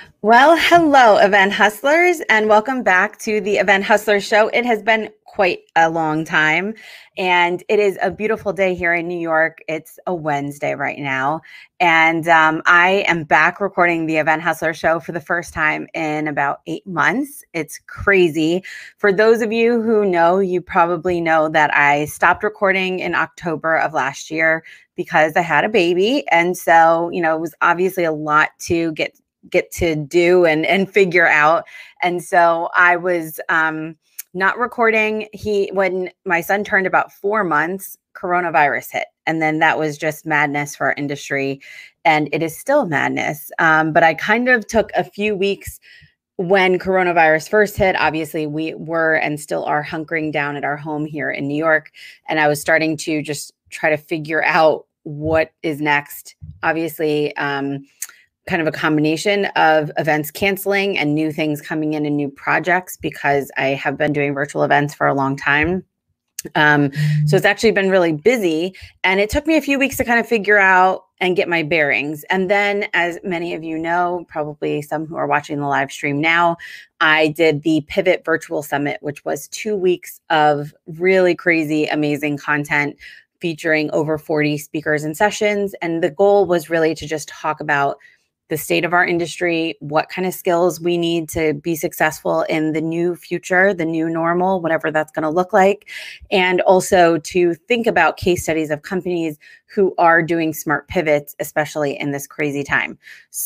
Well, hello, event hustlers, and welcome back to the Event Hustler Show. It has been quite a long time, and it is a beautiful day here in New York. It's a Wednesday right now, and I am back recording the Event Hustler Show for the first time in about 8 months. It's crazy. For those of you who know, you probably know that I stopped recording in October of last year because I had a baby, and so it was obviously a lot to get to do and figure out. And so I was not recording. When my son turned about 4 months, coronavirus hit. And then that was just madness for our industry. And it is still madness. But I kind of took a few weeks when coronavirus first hit. Obviously, we were and still are hunkering down at our home here in New York. And I was starting to just try to figure out what is next. Obviously, kind of a combination of events canceling and new things coming in and new projects, because I have been doing virtual events for a long time. So it's actually been really busy, and it took me a few weeks to kind of figure out and get my bearings. And then, as many of you know, probably some who are watching the live stream now, I did the Pivot Virtual Summit, which was 2 weeks of really crazy, amazing content featuring over 40 speakers and sessions. And the goal was really to just talk about the state of our industry, what kind of skills we need to be successful in the new future, the new normal, whatever that's going to look like. And also to think about case studies of companies who are doing smart pivots, especially in this crazy time.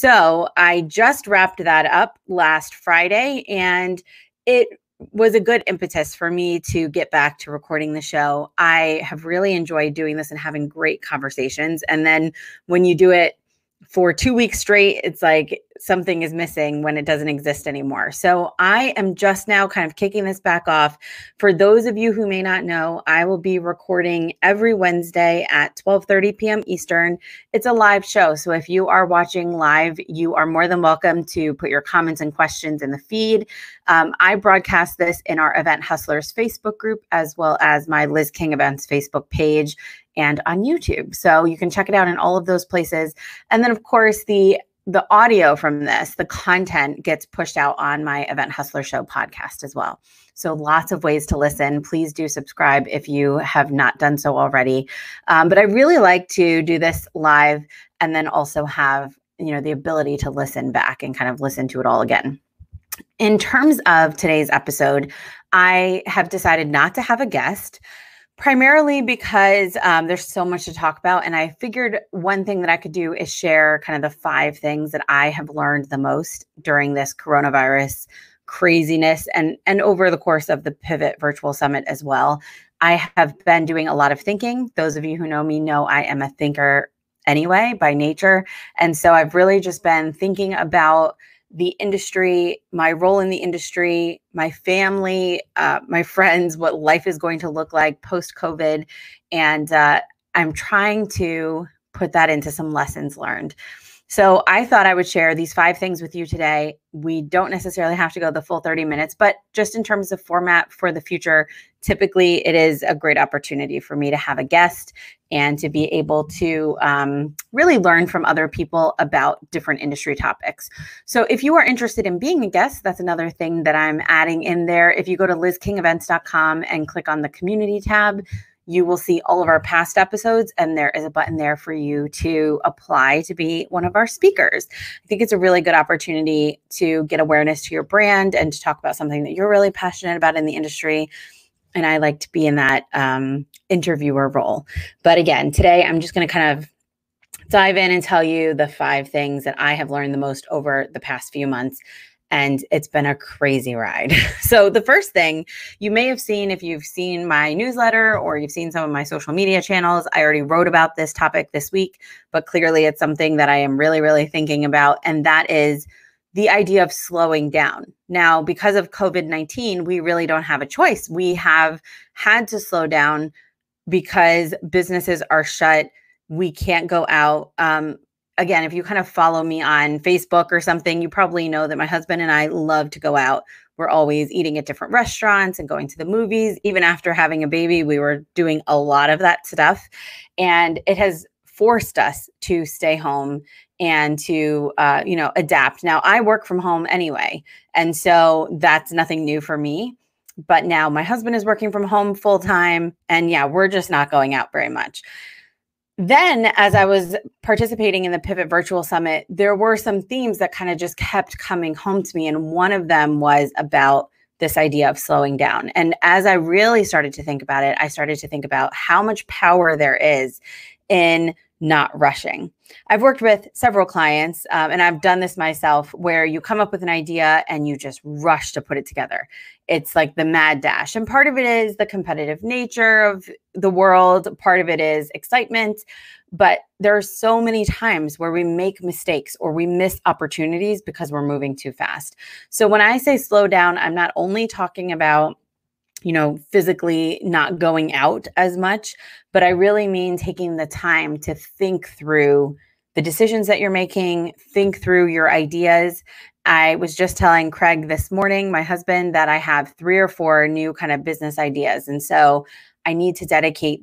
So I just wrapped that up last Friday, and it was a good impetus for me to get back to recording the show. I have really enjoyed doing this and having great conversations. And then when you do it for 2 weeks straight, it's like something is missing when it doesn't exist anymore. So I am just now kind of kicking this back off. For those of you who may not know, I will be recording every Wednesday at 12:30 p.m. Eastern. It's a live show. So if you are watching live, you are more than welcome to put your comments and questions in the feed. I broadcast this in our Event Hustlers Facebook group, as well as my Liz King Events Facebook page and on YouTube. So you can check it out in all of those places. And then, of course, the audio from this, the content gets pushed out on my Event Hustler Show podcast as well. So lots of ways to listen. Please do subscribe if you have not done so already. But I really like to do this live and then also have the ability to listen back and kind of listen to it all again. In terms of today's episode, I have decided not to have a guest, primarily because there's so much to talk about. And I figured one thing that I could do is share kind of the 5 things that I have learned the most during this coronavirus craziness and over the course of the Pivot Virtual Summit as well. I have been doing a lot of thinking. Those of you who know me know I am a thinker anyway by nature. And so I've really just been thinking about the industry, my role in the industry, my family, my friends, what life is going to look like post-COVID. And I'm trying to put that into some lessons learned. So I thought I would share these 5 things with you today. We don't necessarily have to go the full 30 minutes, but just in terms of format for the future, typically it is a great opportunity for me to have a guest and to be able to really learn from other people about different industry topics. So if you are interested in being a guest, that's another thing that I'm adding in there. If you go to lizkingevents.com and click on the community tab, you will see all of our past episodes, and there is a button there for you to apply to be one of our speakers. I think it's a really good opportunity to get awareness to your brand and to talk about something that you're really passionate about in the industry. And I like to be in that interviewer role. But again, today I'm just going to kind of dive in and tell you the 5 things that I have learned the most over the past few months. And it's been a crazy ride. So the first thing you may have seen, if you've seen my newsletter or you've seen some of my social media channels, I already wrote about this topic this week, but clearly it's something that I am really, really thinking about. And that is the idea of slowing down. Now, because of COVID-19, we really don't have a choice. We have had to slow down because businesses are shut. We can't go out. Again, if you kind of follow me on Facebook or something, you probably know that my husband and I love to go out. We're always eating at different restaurants and going to the movies. Even after having a baby, we were doing a lot of that stuff. And it has forced us to stay home and to, adapt. Now, I work from home anyway, and so that's nothing new for me. But now my husband is working from home full time, and yeah, we're just not going out very much. Then, as I was participating in the Pivot Virtual Summit, there were some themes that kind of just kept coming home to me. And one of them was about this idea of slowing down. And as I really started to think about it, I started to think about how much power there is in not rushing. I've worked with several clients, and I've done this myself, where you come up with an idea and you just rush to put it together. It's like the mad dash. And part of it is the competitive nature of the world. Part of it is excitement. But there are so many times where we make mistakes or we miss opportunities because we're moving too fast. So when I say slow down, I'm not only talking about physically not going out as much, but I really mean taking the time to think through the decisions that you're making, think through your ideas. I was just telling Craig this morning, my husband, that I have 3 or 4 new kind of business ideas. And so I need to dedicate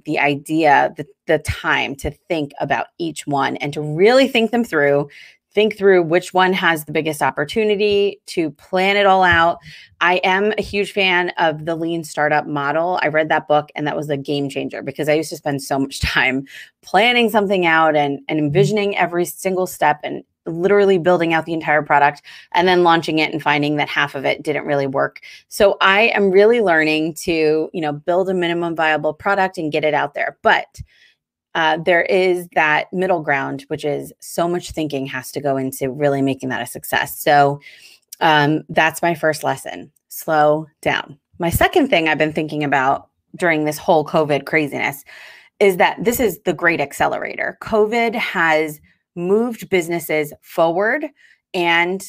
the time to think about each one and to really think through which one has the biggest opportunity, to plan it all out. I am a huge fan of the Lean Startup model. I read that book and that was a game changer, because I used to spend so much time planning something out and envisioning every single step and literally building out the entire product and then launching it and finding that half of it didn't really work. So I am really learning to, build a minimum viable product and get it out there. But there is that middle ground, which is so much thinking has to go into really making that a success. So that's my first lesson: slow down. My second thing I've been thinking about during this whole COVID craziness is that this is the great accelerator. COVID has moved businesses forward, and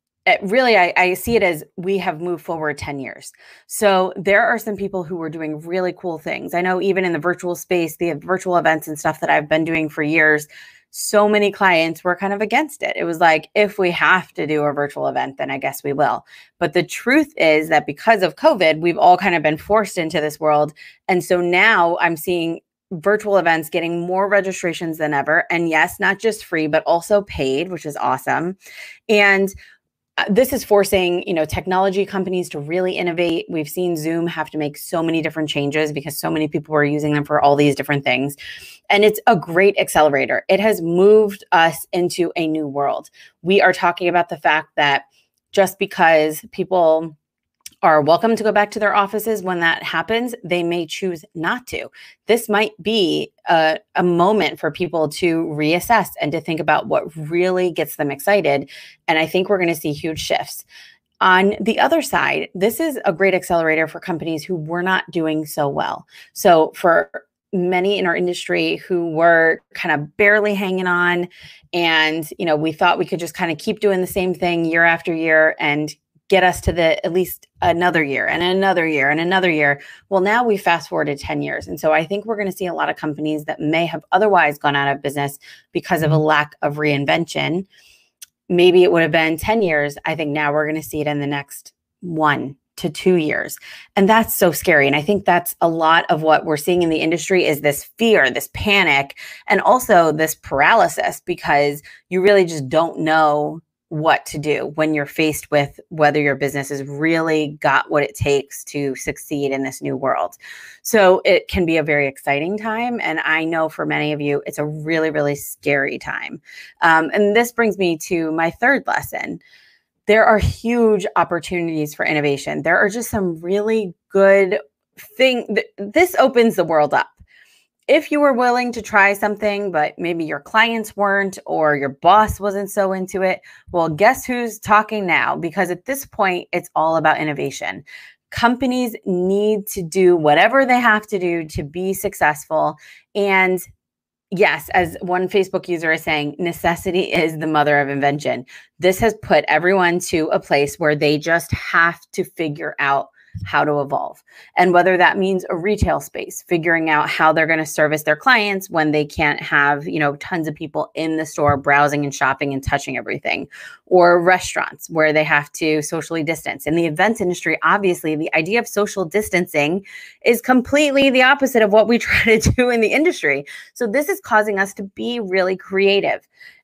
I see it as we have moved forward 10 years. So there are some people who are doing really cool things. I know even in the virtual space, the virtual events and stuff that I've been doing for years, so many clients were kind of against it. It was like, if we have to do a virtual event, then I guess we will. But the truth is that because of COVID, we've all kind of been forced into this world. And so now I'm seeing virtual events getting more registrations than ever. And yes, not just free, but also paid, which is awesome. And this is forcing, technology companies to really innovate. We've seen Zoom have to make so many different changes because so many people are using them for all these different things. And it's a great accelerator. It has moved us into a new world. We are talking about the fact that just because people are welcome to go back to their offices when that happens, they may choose not to. This might be a moment for people to reassess and to think about what really gets them excited. And I think we're going to see huge shifts. On the other side, this is a great accelerator for companies who were not doing so well. So for many in our industry who were kind of barely hanging on, and we thought we could just kind of keep doing the same thing year after year and get us to at least another year and another year and another year. Well, now we fast forwarded 10 years. And so I think we're going to see a lot of companies that may have otherwise gone out of business because of a lack of reinvention. Maybe it would have been 10 years. I think now we're going to see it in the next 1 to 2 years. And that's so scary. And I think that's a lot of what we're seeing in the industry is this fear, this panic, and also this paralysis, because you really just don't know what to do when you're faced with whether your business has really got what it takes to succeed in this new world. So it can be a very exciting time. And I know for many of you, it's a really, really scary time. And this brings me to my third lesson. There are huge opportunities for innovation. There are just some really good things. This opens the world up. If you were willing to try something, but maybe your clients weren't, or your boss wasn't so into it, well, guess who's talking now? Because at this point, it's all about innovation. Companies need to do whatever they have to do to be successful. And yes, as one Facebook user is saying, necessity is the mother of invention. This has put everyone to a place where they just have to figure out how to evolve. And whether that means a retail space, figuring out how they're going to service their clients when they can't have, tons of people in the store browsing and shopping and touching everything, or restaurants where they have to socially distance. In the events industry, obviously, the idea of social distancing is completely the opposite of what we try to do in the industry. So this is causing us to be really creative.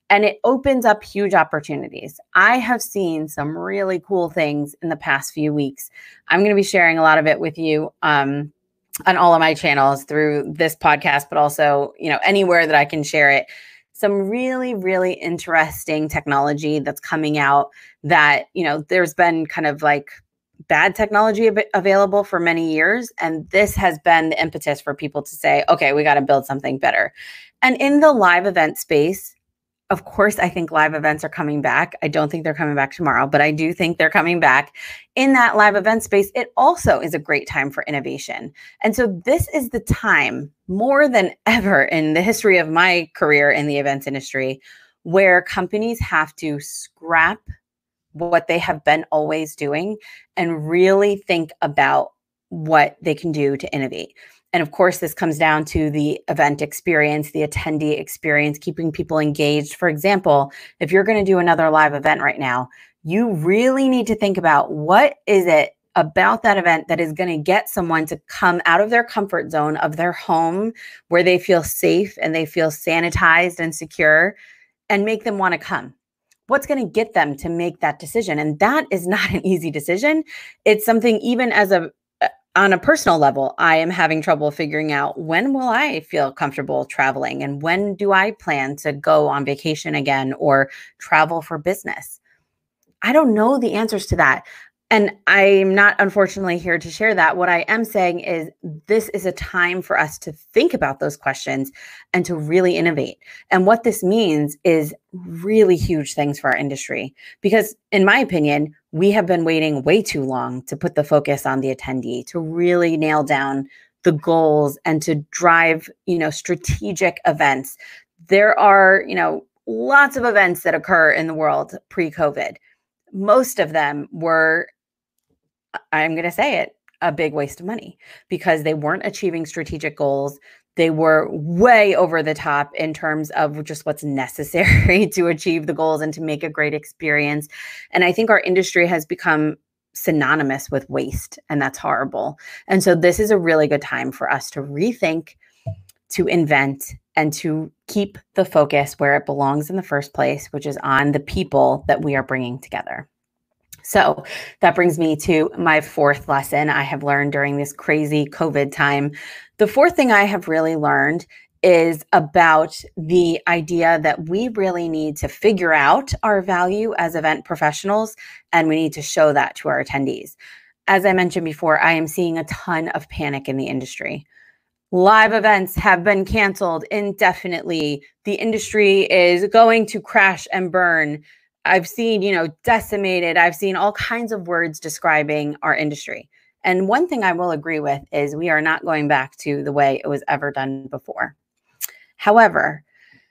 and it opens up huge opportunities. I have seen some really cool things in the past few weeks. I'm going to be sharing a lot of it with you on all of my channels through this podcast, but also, anywhere that I can share it. Some really, really interesting technology that's coming out that, there's been kind of like bad technology available for many years. And this has been the impetus for people to say, okay, we got to build something better. And in the live event space, of course, I think live events are coming back. I don't think they're coming back tomorrow, but I do think they're coming back. In that live event space, it also is a great time for innovation. And so this is the time, more than ever in the history of my career in the events industry, where companies have to scrap what they have been always doing and really think about what they can do to innovate. And of course, this comes down to the event experience, the attendee experience, keeping people engaged. For example, if you're going to do another live event right now, you really need to think about what is it about that event that is going to get someone to come out of their comfort zone of their home where they feel safe and they feel sanitized and secure and make them want to come. What's going to get them to make that decision? And that is not an easy decision. It's something even on a personal level, I am having trouble figuring out, when will I feel comfortable traveling and when do I plan to go on vacation again or travel for business? I don't know the answers to that. And I'm not, unfortunately, here to share that. What I am saying is this is a time for us to think about those questions and to really innovate. And what this means is really huge things for our industry. Because in my opinion, we have been waiting way too long to put the focus on the attendee, to really nail down the goals and to drive, strategic events. There are, lots of events that occur in the world pre-COVID. Most of them were, I'm going to say it, a big waste of money because they weren't achieving strategic goals. They were way over the top in terms of just what's necessary to achieve the goals and to make a great experience. And I think our industry has become synonymous with waste, and that's horrible. And so this is a really good time for us to rethink, to invent, and to keep the focus where it belongs in the first place, which is on the people that we are bringing together. So that brings me to my fourth lesson I have learned during this crazy COVID time. The fourth thing I have really learned is about the idea that we really need to figure out our value as event professionals, and we need to show that to our attendees. As I mentioned before, I am seeing a ton of panic in the industry. Live events have been canceled indefinitely. The industry is going to crash and burn. I've seen, decimated. I've seen all kinds of words describing our industry. And one thing I will agree with is we are not going back to the way it was ever done before. However,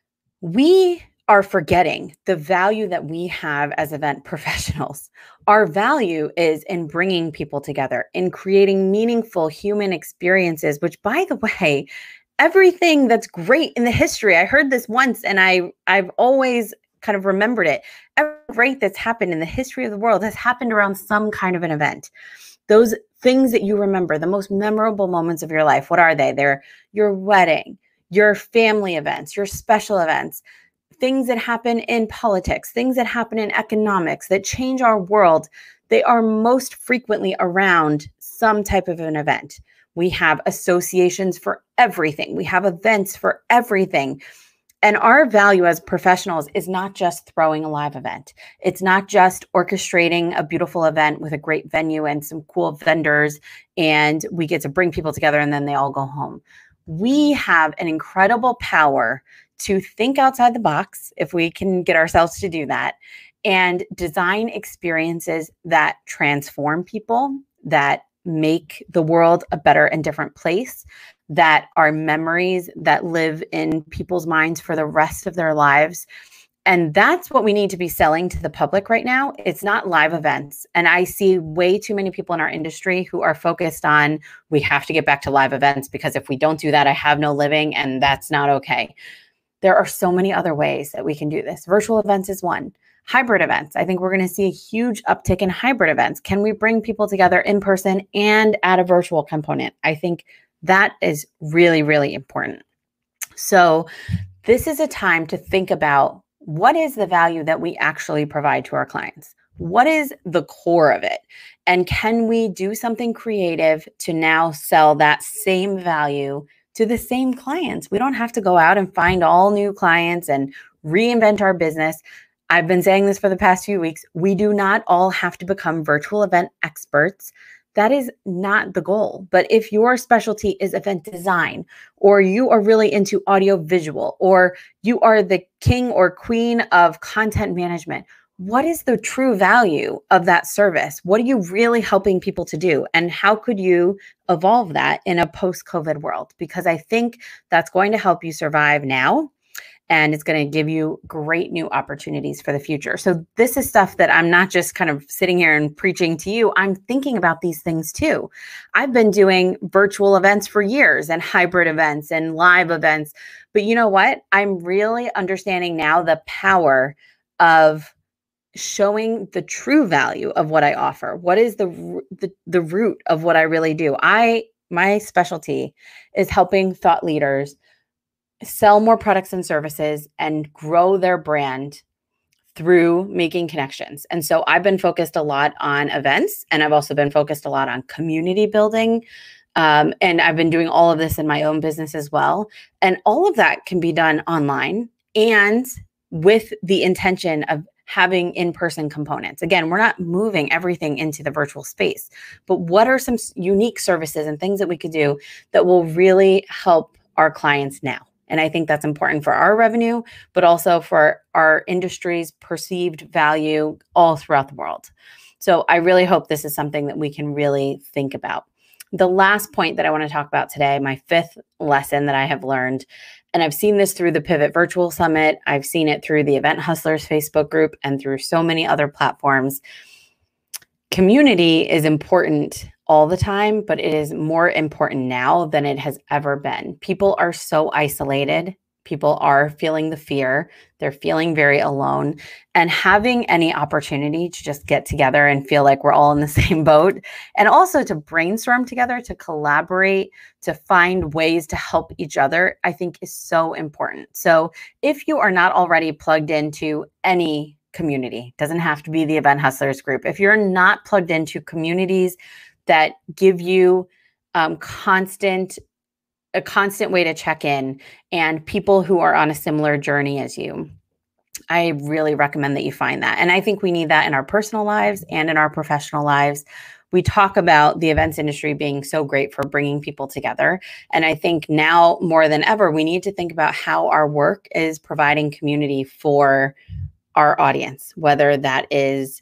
we are forgetting the value that we have as event professionals. Our value is in bringing people together, in creating meaningful human experiences, which, by the way, everything that's great in the history, I heard this once and I've always kind of remembered it. Everything great that's happened in the history of the world has happened around some kind of an event. Those things that you remember, the most memorable moments of your life, what are they? They're your wedding, your family events, your special events, things that happen in politics, things that happen in economics that change our world. They are most frequently around some type of an event. We have associations for everything. We have events for everything. And our value as professionals is not just throwing a live event. It's not just orchestrating a beautiful event with a great venue and some cool vendors, and we get to bring people together and then they all go home. We have an incredible power to think outside the box, if we can get ourselves to do that, and design experiences that transform people, that make the world a better and different place, that are memories that live in people's minds for the rest of their lives. And that's what we need to be selling to the public right now. It's not live events. And I see way too many people in our industry who are focused on, we have to get back to live events because if we don't do that, I have no living, and that's not okay. There are so many other ways that we can do this. Virtual events is one. Hybrid events. I think we're going to see a huge uptick in hybrid events. Can we bring people together in person and add a virtual component? I think that is really, really important. So this is a time to think about what is the value that we actually provide to our clients? What is the core of it? And can we do something creative to now sell that same value to the same clients? We don't have to go out and find all new clients and reinvent our business. I've been saying this for the past few weeks. We do not all have to become virtual event experts. That is not the goal. But if your specialty is event design, or you are really into audio visual, or you are the king or queen of content management, what is the true value of that service? What are you really helping people to do? And how could you evolve that in a post-COVID world? Because I think that's going to help you survive now. And it's going to give you great new opportunities for the future. So this is stuff that I'm not just kind of sitting here and preaching to you. I'm thinking about these things too. I've been doing virtual events for years and hybrid events and live events. But you know what? I'm really understanding now the power of showing the true value of what I offer. What is the root of what I really do? My specialty is helping thought leaders sell more products and services and grow their brand through making connections. And so I've been focused a lot on events, and I've also been focused a lot on community building. And I've been doing all of this in my own business as well. And all of that can be done online and with the intention of having in-person components. Again, we're not moving everything into the virtual space, but what are some unique services and things that we could do that will really help our clients now? And I think that's important for our revenue, but also for our industry's perceived value all throughout the world. So I really hope this is something that we can really think about. The last point that I want to talk about today, my fifth lesson that I have learned, and I've seen this through the Pivot Virtual Summit, I've seen it through the Event Hustlers Facebook group and through so many other platforms. Community is important all the time, but it is more important now than it has ever been. People are so isolated. People are feeling the fear. They're feeling very alone. And having any opportunity to just get together and feel like we're all in the same boat, and also to brainstorm together, to collaborate, to find ways to help each other, I think is so important. So if you are not already plugged into any community, doesn't have to be the Event Hustlers group. If you're not plugged into communities that give you a constant way to check in and people who are on a similar journey as you, I really recommend that you find that. And I think we need that in our personal lives and in our professional lives. We talk about the events industry being so great for bringing people together. And I think now more than ever, we need to think about how our work is providing community for our audience, whether that is,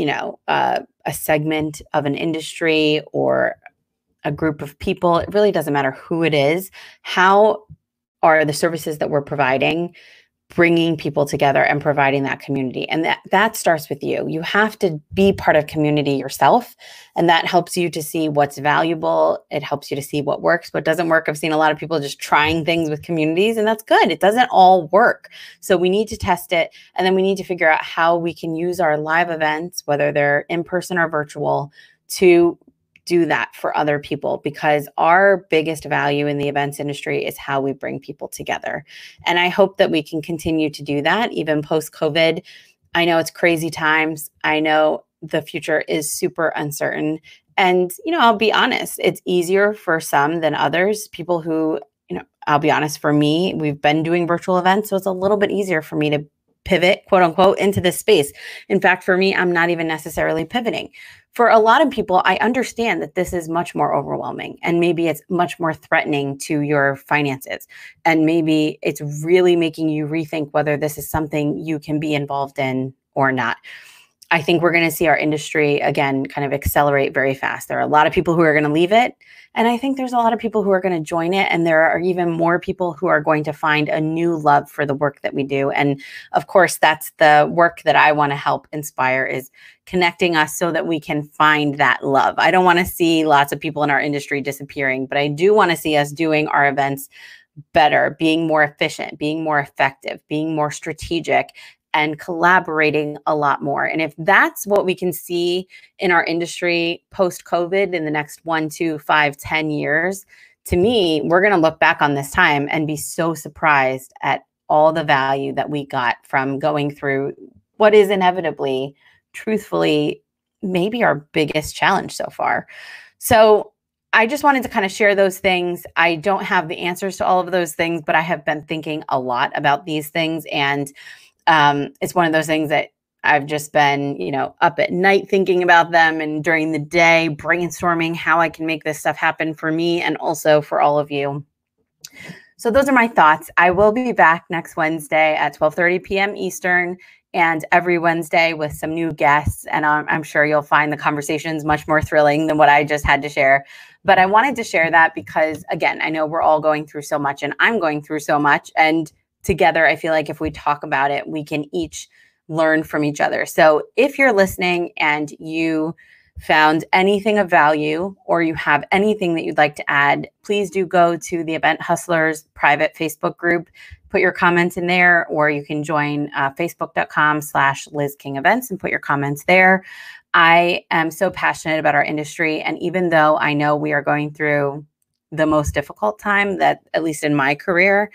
a segment of an industry or a group of people. It really doesn't matter who it is. How are the services that we're providing bringing people together and providing that community? And that starts with you. You have to be part of community yourself. And that helps you to see what's valuable. It helps you to see what works, what doesn't work. I've seen a lot of people just trying things with communities, and that's good. It doesn't all work. So we need to test it. And then we need to figure out how we can use our live events, whether they're in person or virtual, to do that for other people, because our biggest value in the events industry is how we bring people together. And I hope that we can continue to do that even post-COVID. I know it's crazy times. I know the future is super uncertain. And, I'll be honest, it's easier for some than others. People who, I'll be honest, for me, we've been doing virtual events, so it's a little bit easier for me to pivot, quote unquote, into this space. In fact, for me, I'm not even necessarily pivoting. For a lot of people, I understand that this is much more overwhelming, and maybe it's much more threatening to your finances. And maybe it's really making you rethink whether this is something you can be involved in or not. I think we're going to see our industry, again, kind of accelerate very fast. There are a lot of people who are going to leave it. And I think there's a lot of people who are going to join it. And there are even more people who are going to find a new love for the work that we do. And of course, that's the work that I want to help inspire, is connecting us so that we can find that love. I don't want to see lots of people in our industry disappearing, but I do want to see us doing our events better, being more efficient, being more effective, being more strategic, and collaborating a lot more. And if that's what we can see in our industry post-COVID in the next 1, 2, 5, 10 years, to me, we're going to look back on this time and be so surprised at all the value that we got from going through what is inevitably, truthfully, maybe our biggest challenge so far. So I just wanted to kind of share those things. I don't have the answers to all of those things, but I have been thinking a lot about these things. And it's one of those things that I've just been, up at night thinking about them, and during the day brainstorming how I can make this stuff happen for me and also for all of you. So those are my thoughts. I will be back next Wednesday at 12:30 p.m. Eastern, and every Wednesday with some new guests. And I'm sure you'll find the conversations much more thrilling than what I just had to share. But I wanted to share that because, again, I know we're all going through so much, and I'm going through so much. And together, I feel like if we talk about it, we can each learn from each other. So if you're listening and you found anything of value, or you have anything that you'd like to add, please do go to the Event Hustlers private Facebook group, put your comments in there, or you can join facebook.com/Liz King Events and put your comments there. I am so passionate about our industry. And even though I know we are going through the most difficult time, that at least in my career,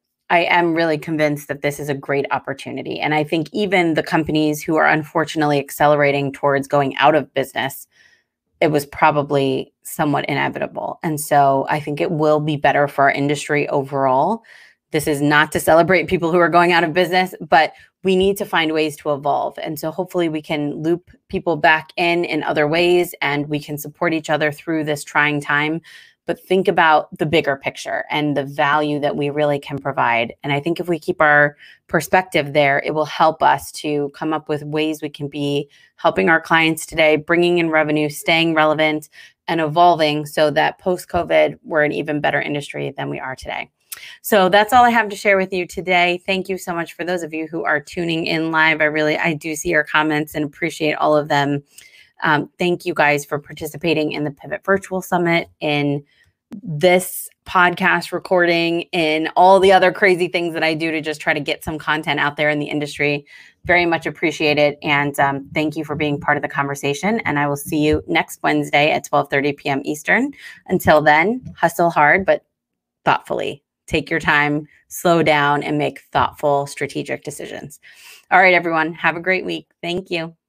I am really convinced that this is a great opportunity. And I think even the companies who are unfortunately accelerating towards going out of business, it was probably somewhat inevitable. And so I think it will be better for our industry overall. This is not to celebrate people who are going out of business, but we need to find ways to evolve. And so hopefully we can loop people back in other ways, and we can support each other through this trying time. But think about the bigger picture and the value that we really can provide. And I think if we keep our perspective there, it will help us to come up with ways we can be helping our clients today, bringing in revenue, staying relevant, and evolving so that post-COVID, we're an even better industry than we are today. So that's all I have to share with you today. Thank you so much for those of you who are tuning in live. I do see your comments and appreciate all of them. Thank you guys for participating in the Pivot Virtual Summit, in this podcast recording, in all the other crazy things that I do to just try to get some content out there in the industry. Very much appreciate it. And thank you for being part of the conversation. And I will see you next Wednesday at 12:30 p.m. Eastern. Until then, hustle hard, but thoughtfully. Take your time, slow down, and make thoughtful, strategic decisions. All right, everyone, have a great week. Thank you.